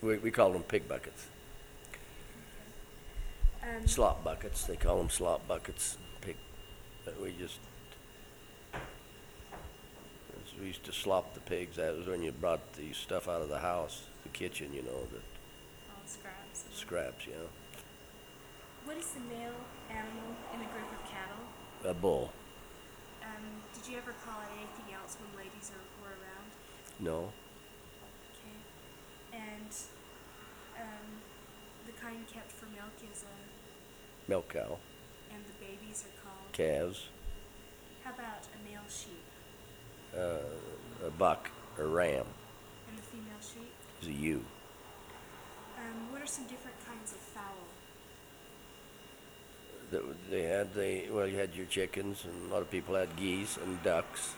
We call them pig buckets. Slop buckets. They call them slop buckets. Pig. We used to slop the pigs. That was when you brought the stuff out of the house, the kitchen, the All scraps. scraps, What is the male animal in a group of cattle? A bull. Did you ever call it anything else when ladies were around? No. Okay. And the kind kept for milk is a... Milk cow. And the babies are called... Calves. How about a male sheep? A buck or ram And the female sheep? is a ewe. What are some different kinds of fowl? You had your chickens, and a lot of people had geese and ducks.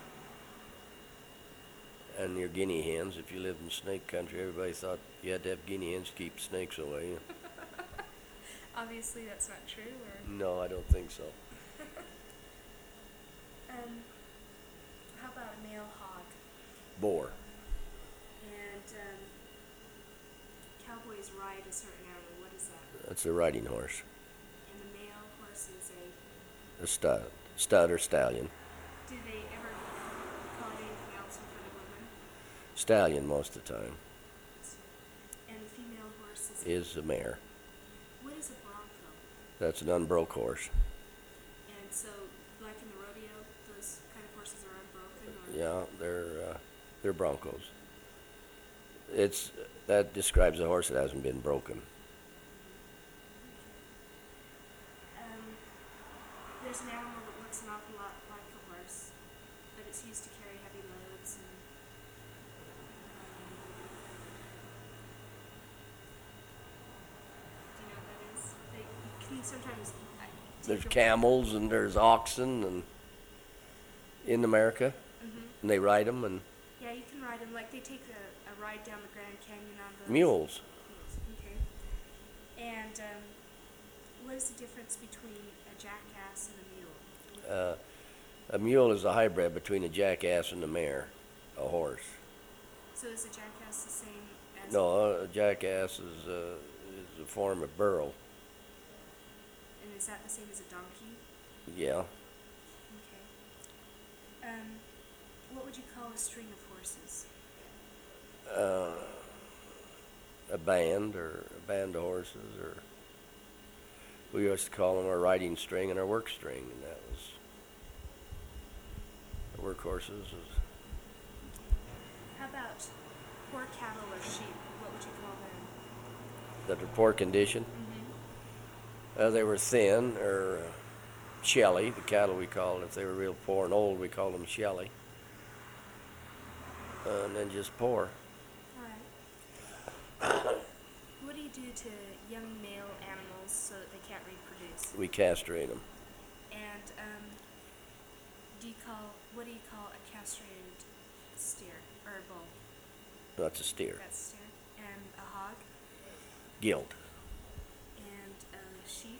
And your guinea hens. If you lived in snake country, everybody thought you had to have guinea hens to keep snakes away. Obviously that's not true, or... No, I don't think so. How about a male hog? Boar. And cowboys ride a certain animal. What is that? That's a riding horse. And the male horse is a... A stud or stallion. Do they ever call it anything else in front of women? Stallion most of the time. And the female horse is a mare. What is a bronco? That's an unbroke horse. And so, like in the rodeo, those kind of horses are unbroken? Or? Yeah, they're broncos. That describes a horse that hasn't been broken. There's an animal that looks an awful lot like a horse, but it's used to carry heavy loads. And, do you know what that is? Can you sometimes... There's camels and there's oxen and in America, and they ride them, and Yeah, you can ride them. Like they take a ride down the Grand Canyon on those. mules. Okay. And what is the difference between a jackass and a mule? A mule is a hybrid between a jackass and a mare, a horse. So is a jackass the same as... No, a jackass is a form of burro. And is that the same as a donkey? Yeah. Okay. What would you call a string of horses? A band of horses, or we used to call them our riding string and our work string, and that was the work horses. How about poor cattle or sheep? What would you call them? That are poor condition. They were thin or shelly. The cattle we called, if they were real poor and old, we called them shelly. And then just poor. All right. What do you do to young male animals so that they can't reproduce? We castrate them. And what do you call a castrated steer or a bull? That's a steer. That's a steer. And a hog? Gilt. And a sheep?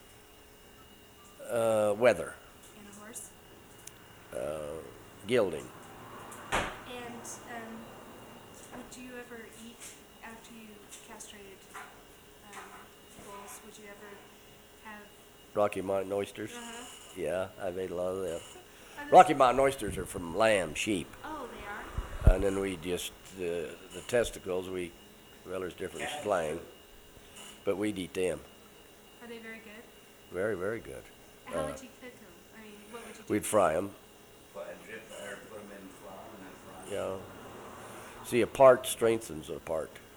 Weather. And a horse? Gilding. And would you ever eat after you castrated bulls? Would you ever have... Rocky Mountain oysters. Yeah, I've ate a lot of them. Are Rocky Mountain oysters are from lamb, sheep. Oh, they are? And then we just, the testicles, there's different slang, but we'd eat them. Are they very good? Very, very good. How would you cook them? I mean, what would you do? We'd fry them. Put them in flour and then fry them. Yeah. See, a part strengthens a part.